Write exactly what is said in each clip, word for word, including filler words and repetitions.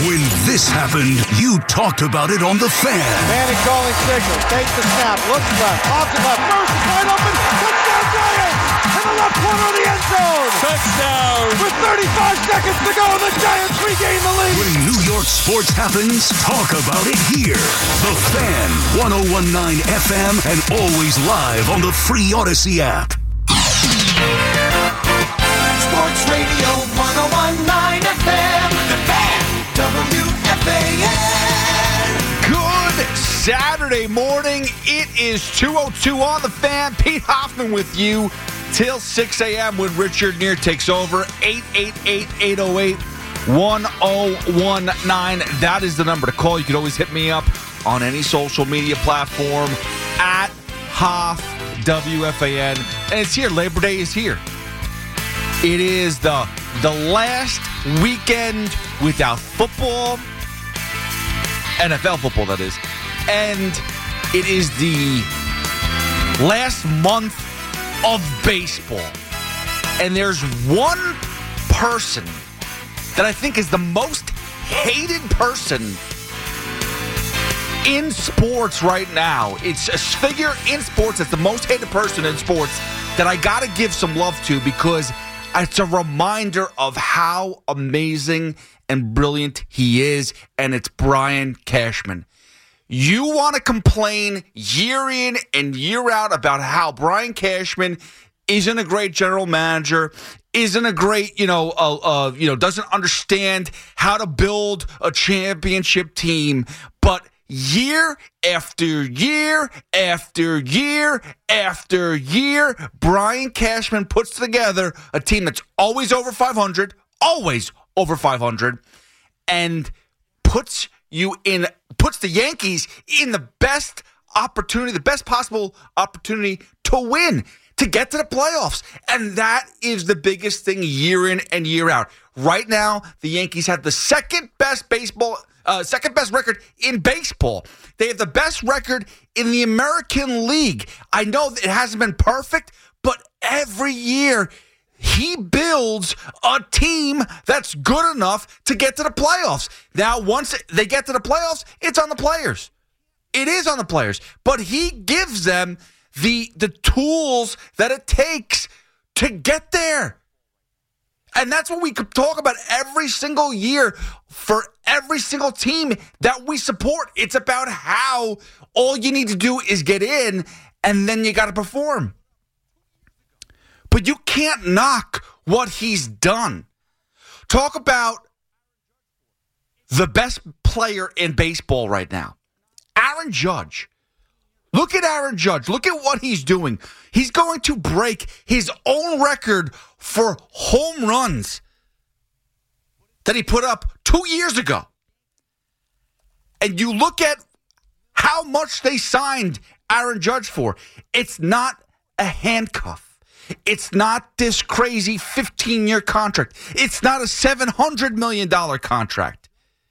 When this happened, you talked about it on The Fan. Manning calling signal. Takes the snap. Looks left. Off to left. First is wide open. Touchdown Giants! In the left corner of the end zone. Touchdown! With thirty-five seconds to go, the Giants regain the lead. When New York sports happens, talk about it here. The Fan, one oh one point nine F M, and always live on the free Odyssey app. Sports Radio one oh one point nine F M, The Fan, W F A N. Good Saturday morning. It is two oh two on The Fan. Pete Hoffman with you till six a.m. when Richard Neer takes over. eight eight eight, eight oh eight, one oh one nine. That is the number to call. You can always hit me up on any social media platform at Hoff W F A N. And it's here. Labor Day is here. It is the the last weekend without football, N F L football, that is, and it is the last month of baseball. And there's one person that I think is the most hated person in sports right now. It's a figure in sports that's the most hated person in sports that I got to give some love to because it's a reminder of how amazing and brilliant he is, and it's Brian Cashman. You want to complain year in and year out about how Brian Cashman isn't a great general manager, isn't a great, you know, uh, uh, you know, doesn't understand how to build a championship team, but year after year after year after year, Brian Cashman puts together a team that's always over five hundred, always over five hundred, and puts you in, puts the Yankees in the best opportunity, the best possible opportunity to win, to get to the playoffs. And that is the biggest thing year in and year out. Right now, the Yankees have the second best baseball Uh, second best record in baseball. They have the best record in the American League. I know that it hasn't been perfect, but every year he builds a team that's good enough to get to the playoffs. Now, once they get to the playoffs, it's on the players. It is on the players. But he gives them the the tools that it takes to get there. And that's what we could talk about every single year for every single team that we support. It's about how all you need to do is get in, and then you got to perform. But you can't knock what he's done. Talk about the best player in baseball right now, Aaron Judge. Look at Aaron Judge. Look at what he's doing. He's going to break his own record for home runs that he put up two years ago. And you look at how much they signed Aaron Judge for. It's not a handcuff. It's not this crazy fifteen-year contract. It's not a seven hundred million dollars contract.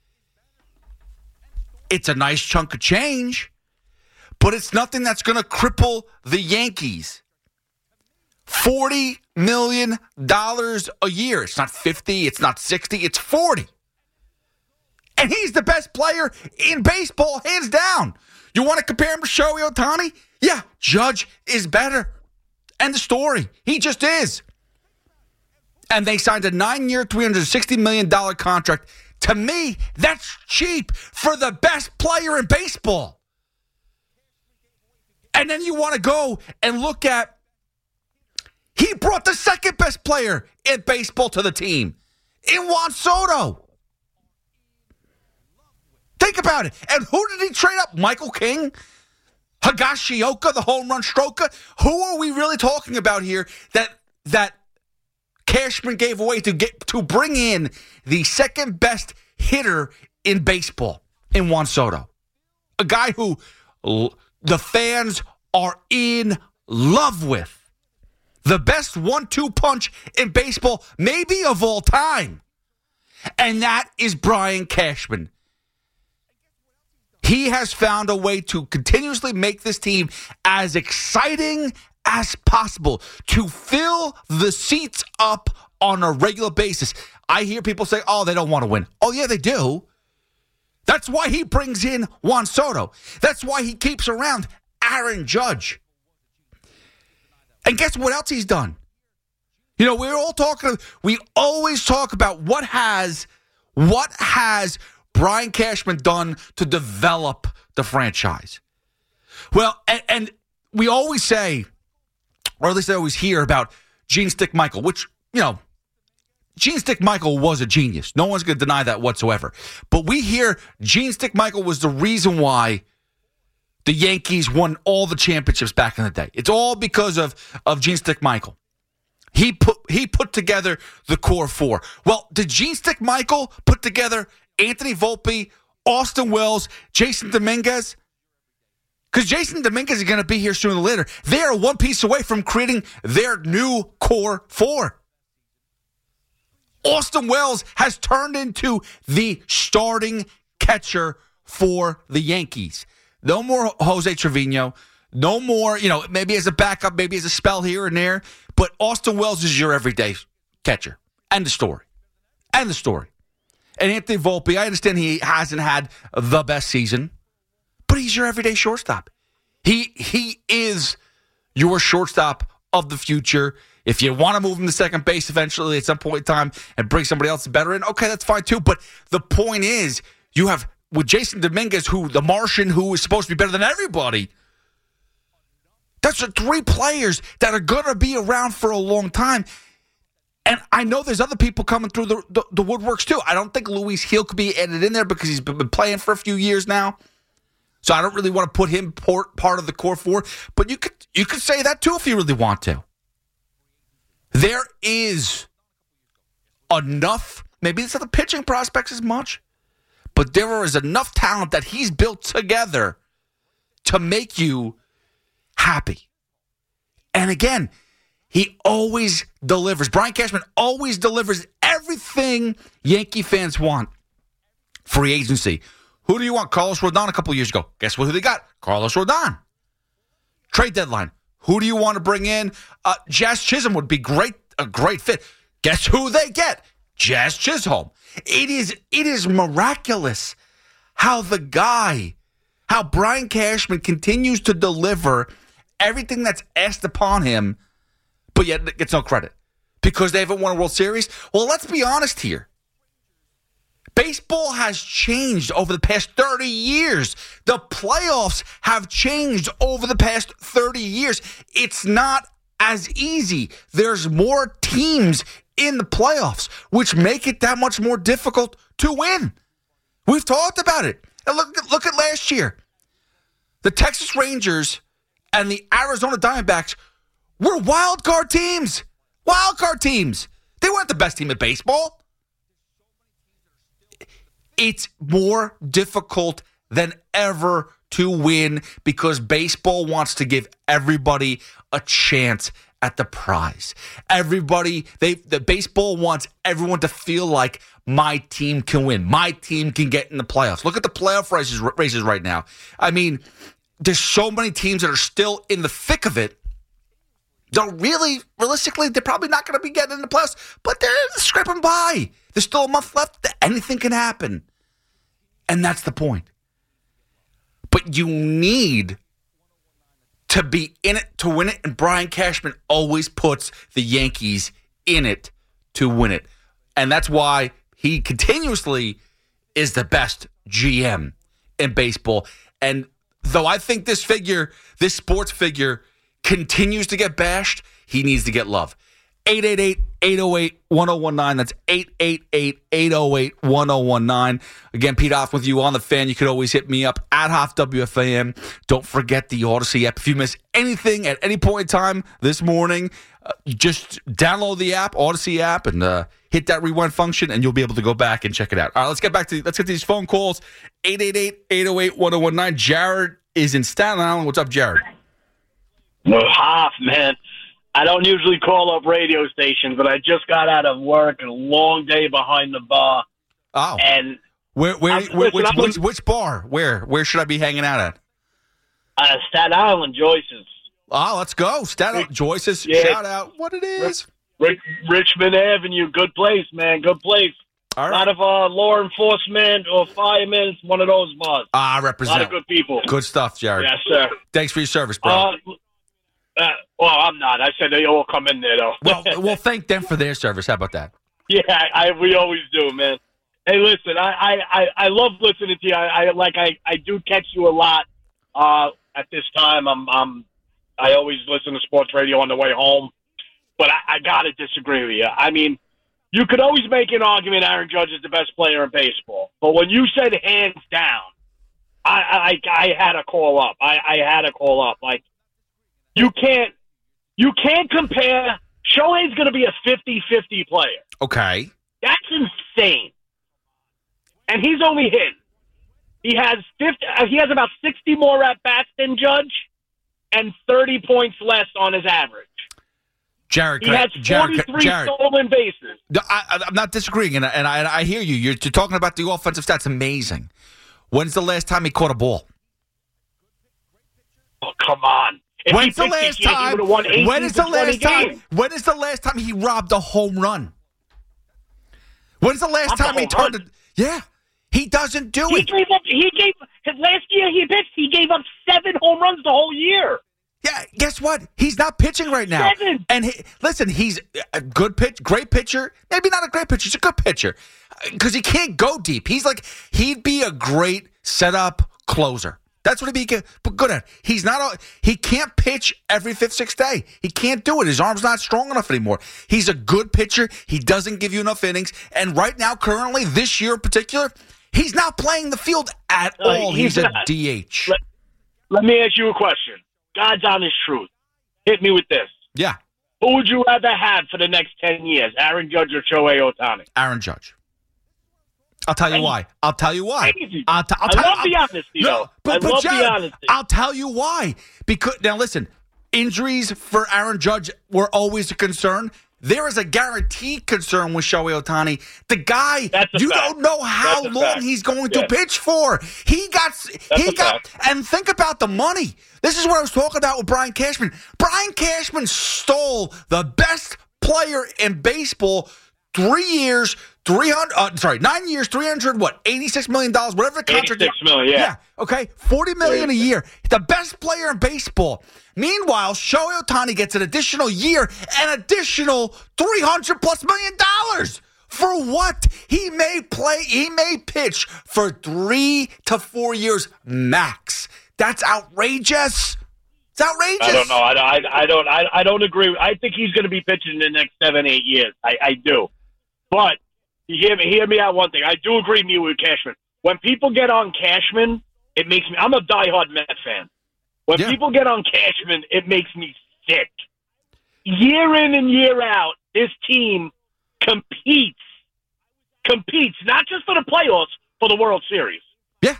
It's a nice chunk of change. But it's nothing that's going to cripple the Yankees. forty million dollars a year. It's not fifty, it's not sixty, it's forty. And he's the best player in baseball, hands down. You want to compare him to Shohei Ohtani? Yeah, Judge is better. End of story. He just is. And they signed a nine-year, three hundred sixty million dollars contract. To me, that's cheap for the best player in baseball. And then you want to go and look at, he brought the second best player in baseball to the team, in Juan Soto. Think about it. And who did he trade up? Michael King? Higashioka, the home run stroker? Who are we really talking about here that that Cashman gave away to get to bring in the second best hitter in baseball in Juan Soto? A guy who the fans are in love with. The best one two punch in baseball, maybe of all time. And that is Brian Cashman. He has found a way to continuously make this team as exciting as possible, to fill the seats up on a regular basis. I hear people say, oh, they don't want to win. Oh, yeah, they do. That's why he brings in Juan Soto. That's why he keeps around Aaron Judge. And guess what else he's done? You know, we're all talking, we always talk about what has, what has Brian Cashman done to develop the franchise. Well, and, and we always say, or at least I always hear about Gene Stick Michael, which, you know, Gene Stick Michael was a genius. No one's going to deny that whatsoever. But we hear Gene Stick Michael was the reason why the Yankees won all the championships back in the day. It's all because of, of Gene Stick Michael. He put he put together the core four. Well, did Gene Stick Michael put together Anthony Volpe, Austin Wells, Jason Dominguez? Because Jason Dominguez is going to be here sooner or later. They are one piece away from creating their new core four. Austin Wells has turned into the starting catcher for the Yankees. No more Jose Trevino. No more, you know, maybe as a backup, maybe as a spell here and there. But Austin Wells is your everyday catcher. End of story. End of story. And Anthony Volpe, I understand he hasn't had the best season, but he's your everyday shortstop. He he is your shortstop of the future. If you want to move him to second base eventually at some point in time and bring somebody else better in, okay, that's fine too. But the point is, you have with Jason Dominguez, who the Martian, who is supposed to be better than everybody. That's the three players that are going to be around for a long time. And I know there's other people coming through the, the, the woodworks too. I don't think Luis Gil could be added in there because he's been playing for a few years now. So I don't really want to put him part, part of the core four. But you could you could say that too if you really want to. There is enough, maybe it's not the pitching prospects as much, but there is enough talent that he's built together to make you happy. And again, he always delivers. Brian Cashman always delivers everything Yankee fans want. Free agency. Who do you want? Carlos Rodon a couple years ago. Guess what? Who they got? Carlos Rodon. Trade deadline. Who do you want to bring in? Uh, Jazz Chisholm would be great, a great fit. Guess who they get? Jazz Chisholm. It is, it is miraculous how the guy, how Brian Cashman continues to deliver everything that's asked upon him, but yet gets no credit because they haven't won a World Series. Well, let's be honest here. Baseball has changed over the past thirty years. The playoffs have changed over the past thirty years. It's not as easy. There's more teams in the playoffs, which make it that much more difficult to win. We've talked about it. And look, look at last year. The Texas Rangers and the Arizona Diamondbacks were wild card teams. Wild card teams. They weren't the best team in baseball. It's more difficult than ever to win because baseball wants to give everybody a chance at the prize. Everybody, they the baseball wants everyone to feel like my team can win. My team can get in the playoffs. Look at the playoff races, races right now. I mean, there's so many teams that are still in the thick of it. They're really, realistically, they're probably not going to be getting in the playoffs, but they're scraping by. There's still a month left. Anything can happen. And that's the point. But you need to be in it to win it, and Brian Cashman always puts the Yankees in it to win it. And that's why he continuously is the best G M in baseball. And though I think this figure, this sports figure, continues to get bashed, he needs to get love. eight eight eight, eight oh eight, one oh one nine. That's eight eight eight, eight oh eight, one oh one nine. Again, Pete Hoff with you on the Fan. You could always hit me up at Hoff W F A M. Don't forget the Odyssey app. If you miss anything at any point in time this morning, uh, just download the app, Odyssey app, and uh, hit that rewind function, and you'll be able to go back and check it out. All right, let's get back to let's get these phone calls. eight eight eight, eight oh eight, one oh one nine. Jared is in Staten Island. What's up, Jared? No, Hoff, man. I don't usually call up radio stations, but I just got out of work, a long day behind the bar. Oh, and where, where, listen, which, which, I'm, which, which bar? Where, where should I be hanging out at? Uh, Staten Island, Joyce's. Oh, let's go, Staten Island, Joyce's. Yeah. Shout out, what it is. Rich, Richmond Avenue, good place, man, good place. All right. A lot of uh, law enforcement or firemen. It's one of those bars. Ah, A represent. lot of good people. Good stuff, Jared. Yes, sir. Thanks for your service, bro. Uh, uh, well, I'm not. I said they all come in there, though. well, well, thank them for their service. How about that? Yeah, I, we always do, man. Hey, listen, I, I, I, I love listening to you. I, I like I, I do catch you a lot. Uh, at this time, I'm, I'm I always listen to sports radio on the way home, but I, I gotta disagree with you. I mean, you could always make an argument Aaron Judge is the best player in baseball, but when you said hands down, I, I, I had to call up. I, I had to call up. Like, you can't, you can't compare. Shohei's going to be a fifty-fifty player. Okay. That's insane. And he's only hit. He has fifty. Uh, he has about sixty more at bats than Judge, and thirty points less on his average. Jared, He has forty-three Jared, stolen bases. Jared, I, I'm not disagreeing, and, I, and I, I hear you. You're, you're talking about the offensive stats. Amazing. When's the last time he caught a ball? Oh, come on. If When's he the last pitched, he time? would've won eighteen When is the to twenty last time? games. When is the last time he robbed a home run? When's the last Robbed a time he home turned run? it? Yeah, he doesn't do He it. gave up. He gave his last year. He pitched. He gave up seven home runs the whole year. Yeah, guess what? He's not pitching right now. Seven. And he, listen, he's a good pitch, great pitcher. Maybe not a great pitcher. He's a good pitcher because he can't go deep. He's like he'd be a great setup closer. That's what he'd be good at. He's not. A, he can't pitch every fifth, sixth day. He can't do it. His arm's not strong enough anymore. He's a good pitcher. He doesn't give you enough innings. And right now, currently, this year in particular, he's not playing the field at Uh, all. he's He's, a not. D H. Let, let me ask you a question. God's honest truth. Hit me with this. Yeah, Who would you rather have for the next ten years, Aaron Judge or Shohei Ohtani? Aaron Judge. I'll tell you Crazy. why. I'll tell you why. Crazy. I'll t- I'll I tell love you, the I'll- honesty, no, though. But, I but love Jared, the honesty. I'll tell you why. Because now listen, injuries for Aaron Judge were always a concern. There is a guaranteed concern with Shohei Ohtani. The guy, That's a you fact. don't know how That's a long fact. he's going Yeah. to pitch for. He got, That's he a got, fact. and think about the money. This is what I was talking about with Brian Cashman. Brian Cashman stole the best player in baseball. Three years, three hundred. Uh, sorry, nine years, three hundred. What? Eighty-six million dollars. Whatever the contract. eighty-six million, yeah. Okay. Forty million a year. The best player in baseball. Meanwhile, Shohei Ohtani gets an additional year, an additional three hundred plus million dollars. For what? He may play. He may pitch for three to four years max. That's outrageous. It's outrageous. I don't know. I, I, I don't. I, I don't agree. I think he's going to be pitching in the next seven, eight years. I, I do. But you hear me. Hear me out. One thing. I do agree with you with Cashman. When people get on Cashman, it makes me. I'm a diehard Met fan. When Yeah. people get on Cashman, it makes me sick. Year in and year out, this team competes, competes not just for the playoffs, for the World Series. Yeah.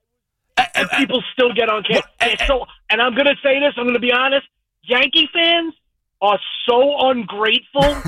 And people still get on Cashman. And so, and I'm going to say this. I'm going to be honest. Yankee fans are so ungrateful.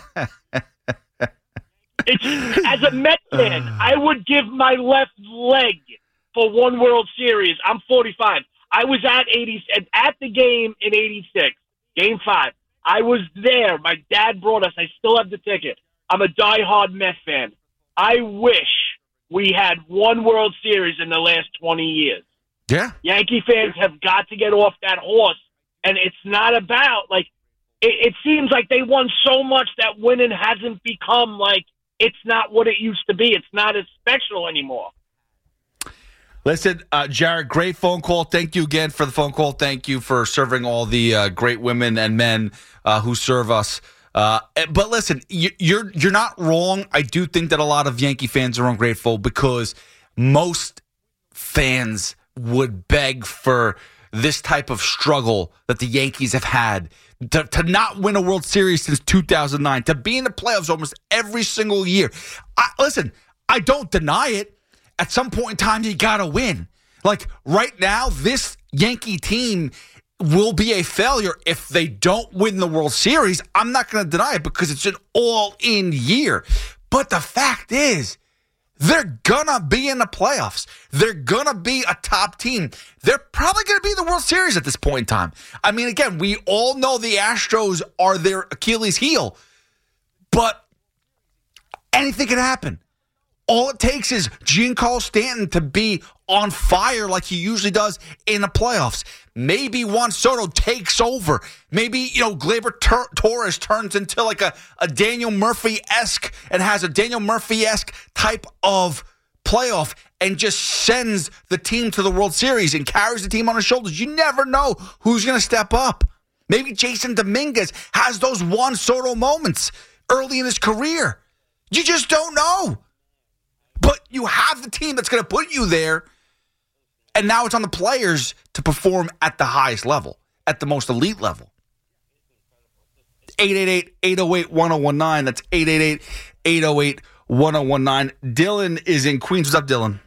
It's, as a Met fan, I would give my left leg for one World Series. I'm forty-five. I was at eighty at the game in eighty-six, Game Five. I was there. My dad brought us. I still have the ticket. I'm a diehard Met fan. I wish we had one World Series in the last twenty years. Yeah. Yankee fans have got to get off that horse, and it's not about like. It, it seems like they won so much that winning hasn't become like. It's not what it used to be. It's not as special anymore. Listen, uh, Jared, great phone call. Thank you again for the phone call. Thank you for serving all the uh, great women and men uh, who serve us. Uh, but listen, you, you're you're not wrong. I do think that a lot of Yankee fans are ungrateful because most fans would beg for this type of struggle that the Yankees have had. To, to not win a World Series since two thousand nine, to be in the playoffs almost every single year. I, listen, I don't deny it. At some point in time, you got to win. Like right now, this Yankee team will be a failure if they don't win the World Series. I'm not going to deny it because it's an all-in year. But the fact is, they're going to be in the playoffs. They're going to be a top team. They're probably going to be in the World Series at this point in time. I mean, again, we all know the Astros are their Achilles heel, but anything can happen. All it takes is Giancarlo Stanton to be on fire like he usually does in the playoffs. Maybe Juan Soto takes over. Maybe, you know, Gleyber Tur- Torres turns into like a, a Daniel Murphy-esque and has a Daniel Murphy-esque type of playoff and just sends the team to the World Series and carries the team on his shoulders. You never know who's going to step up. Maybe Jason Dominguez has those Juan Soto moments early in his career. You just don't know. But you have the team that's going to put you there, and now it's on the players to perform at the highest level, at the most elite level. eight eight eight, eight oh eight, one oh one nine. That's eight eight eight, eight oh eight, one oh one nine. Dylan is in Queens. What's up, Dylan?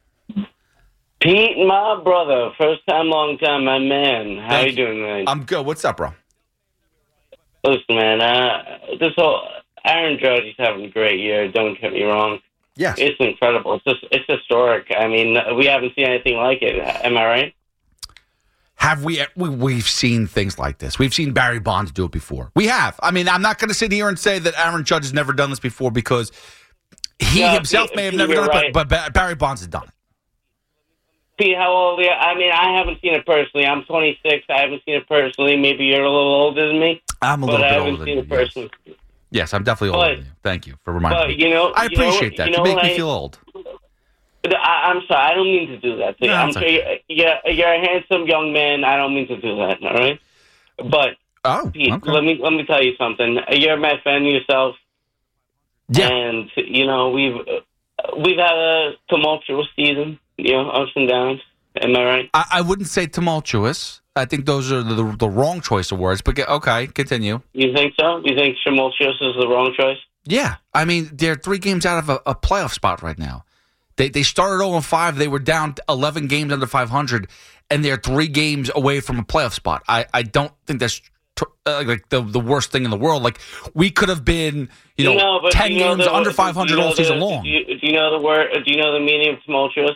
Pete, my brother. First time, long time, my man. How Thank you doing, man? I'm good. What's up, bro? Listen, man, uh, this whole Aaron Judge is having a great year. Don't get me wrong. Yes. It's incredible. It's just, it's historic. I mean, we haven't seen anything like it. Am I right? Have we, we? We've seen things like this. We've seen Barry Bonds do it before. We have. I mean, I'm not going to sit here and say that Aaron Judge has never done this before because he No, himself Pete, may have Pete, never you're done it, right. but, but Barry Bonds has done it. Pete, how old are you? I mean, I haven't seen it personally. I'm twenty-six. I haven't seen it personally. Maybe you're a little older than me. I'm a but little I bit haven't older seen than it you, yes. personally. Yes, I'm definitely older But- than you. Thank you for reminding But, me. you know, I you know appreciate what- that. you You know make what me I- feel old. But I, I'm sorry. I don't mean to do that to you. No, I'm it's sure okay. you're, you're, you're a handsome young man. I don't mean to do that, all right? But, Oh, Pete, okay. let me let me tell you something. You're a Met fan yourself. Yeah. And, you know, we've we've had a tumultuous season, you know, ups and downs. Am I right? I, I wouldn't say tumultuous. I think those are the, the, the wrong choice of words, but get, okay, continue. You think so? You think tumultuous is the wrong choice? Yeah. I mean, they're three games out of a, a playoff spot right now. They they started oh and five. They were down eleven games under five hundred, and they're three games away from a playoff spot. I, I don't think that's tr- uh, like the the worst thing in the world. Like, we could have been, you know, No, but ten do you know games the- under do five hundred you know all season the- long. Do you, do you know the word? Do you know the meaning of tumultuous?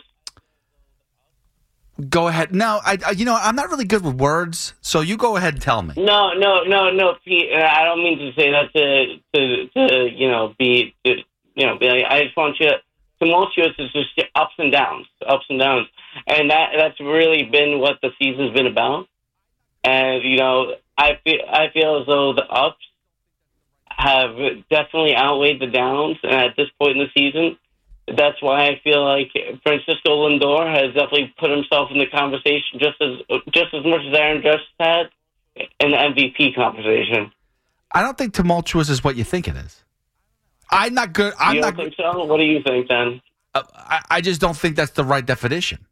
Go ahead. No, I, I you know I'm not really good with words, so you go ahead and tell me. No, no, no, no, Pete. uh, I don't mean to say that to, to, to you know, be, to, you know, be like, I just want you. Tumultuous is just ups and downs, ups and downs, and that that's really been what the season's been about. And you know, I feel I feel as though the ups have definitely outweighed the downs, and at this point in the season, that's why I feel like Francisco Lindor has definitely put himself in the conversation just as just as much as Aaron Judge had in the M V P conversation. I don't think tumultuous is what you think it is. I'm not good. I'm you not don't good. think so? What do you think then? Uh, I, I just don't think that's the right definition.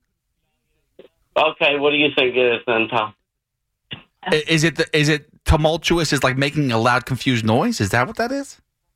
Okay, what do you think it is then, Tom? I- Is it the, is it tumultuous? Is like making a loud, confused noise? Is that what that is?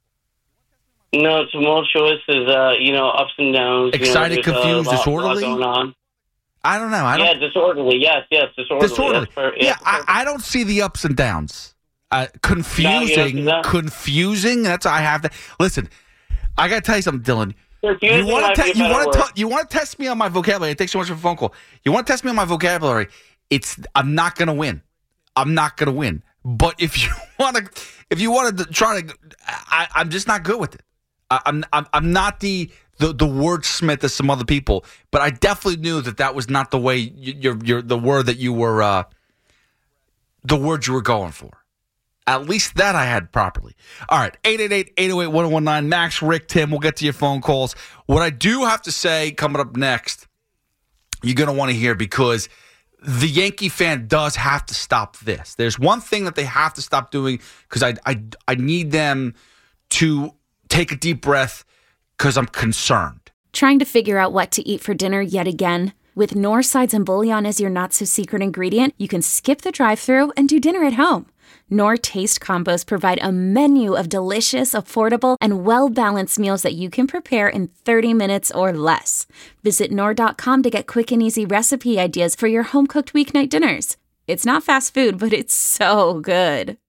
No, tumultuous is uh, you know, ups and downs. Excited, you know, there's a confused, lot- disorderly? lot going on. I don't know. I don't. Yeah, disorderly. Yes, yes, disorderly. disorderly. That's per- Yeah, yeah, I, I don't see the ups and downs. Uh, confusing, that? confusing. That's I have to listen. I gotta tell you something, Dylan. Confusing You want might to be a te- you better want word. to you want to test me on my vocabulary. Thanks so much for the phone call. You want to test me on my vocabulary. It's I'm not gonna win. I'm not gonna win. But if you want to, if you want to try to, I, I'm just not good with it. I, I'm I'm I'm not the. The, the wordsmith as some other people, but I definitely knew that that was not the way you, you're, you're the word that you were, uh, the word you were going for. At least that I had properly. All right, eight eight eight, eight oh eight, one oh one nine. Max, Rick, Tim, we'll get to your phone calls. What I do have to say coming up next, you're going to want to hear because the Yankee fan does have to stop this. There's one thing that they have to stop doing because I, I, I need them to take a deep breath because I'm concerned. Trying to figure out what to eat for dinner yet again? With Knorr Sides and Bouillon as your not-so-secret ingredient, you can skip the drive-thru and do dinner at home. Knorr Taste Combos provide a menu of delicious, affordable, and well-balanced meals that you can prepare in thirty minutes or less. Visit Knorr dot com to get quick and easy recipe ideas for your home-cooked weeknight dinners. It's not fast food, but it's so good.